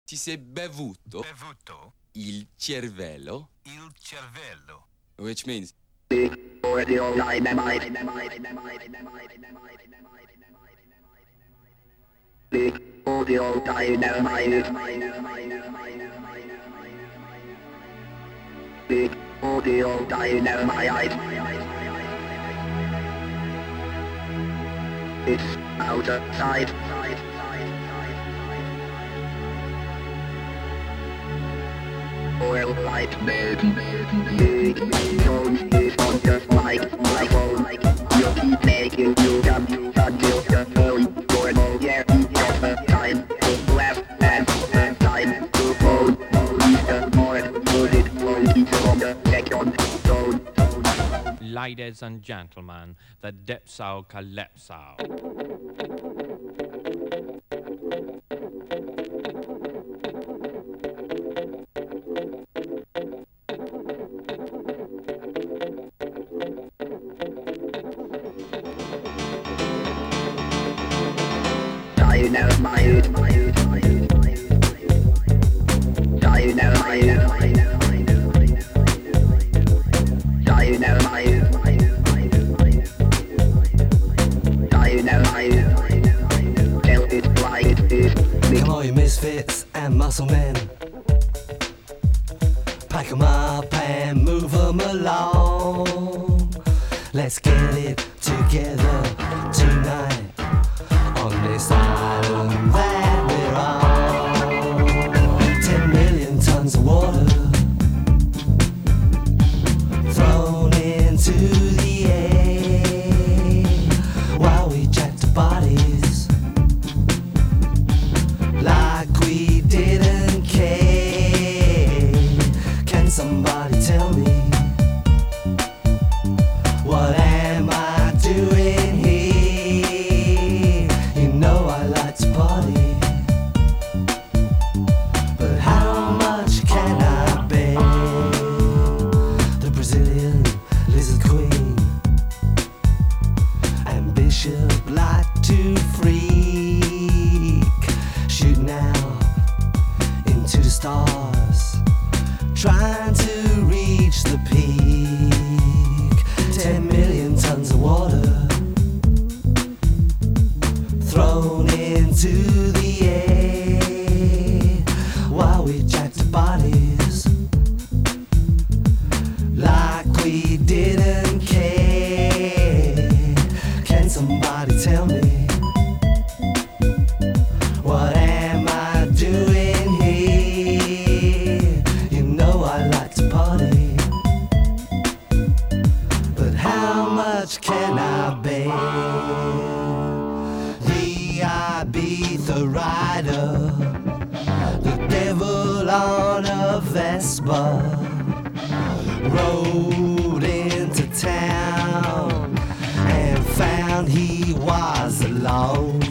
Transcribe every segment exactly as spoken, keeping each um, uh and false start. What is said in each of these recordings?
Ti sei bevuto Bevuto il cervello, il cervello. which means Audio dynamite. The audio dynamite. The audio dynamite. It's out of sight. Oil light bed. The tone is on just like my phone. You keep making you jump until the phone. You're no yeah, just the time to laugh and the time to phone. Leave the board, put it on each of the second zone. Ladies and gentlemen, the Dipso Calypso. Dynamite. Dynamite. Dynamite. Dynamite. Tell it like it is. Come on, you misfits and muscle men. Pack 'em up and move 'em along. Let's get it together tonight on this island that we're on. Ten million tons of water thrown into the air while we jack the bodies like we didn't care. Can somebody tell me, what am I doing here? You know I like to party, but how much can I bear? The Brazilian lizard queen and Bishop like to freak, shooting out into the stars, trying to reach the peak. Ten million tons of water thrown into the air while we jacked the bodies like we didn't care. Can somebody tell me, what am I doing here? You know I like to party, but how much can I bear? The Ibiza rider, the devil on a Vespa, rode into town and found he was alone.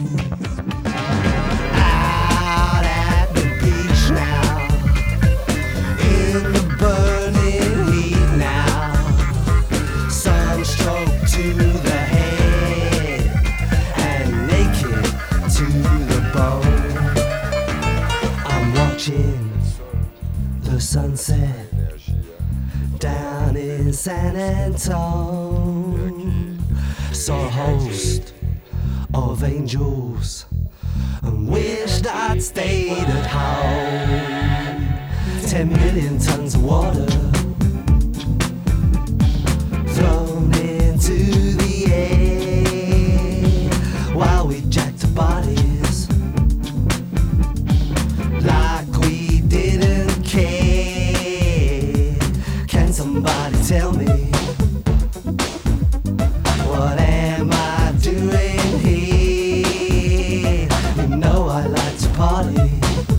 Out at the beach now, in the burning heat now, sunstroke to the head and naked to the bone. I'm watching the sunset down in San Antone. Saw a host of angels and wished I'd stayed at home. Ten million tons of water thrown into the air while we jacked the bodies like we didn't care. Can somebody tell me, what am I doing here? You know I like to party,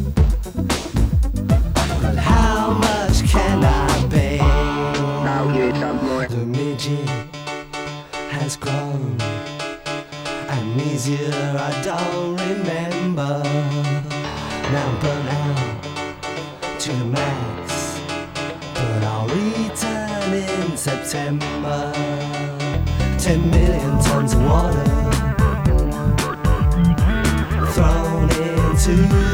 but how much can I bear? Now here's some more. The midget has grown. Amnesia, I don't remember. Now I'm burnt out to the max, but I'll return in September. Ten million tons of water thrown into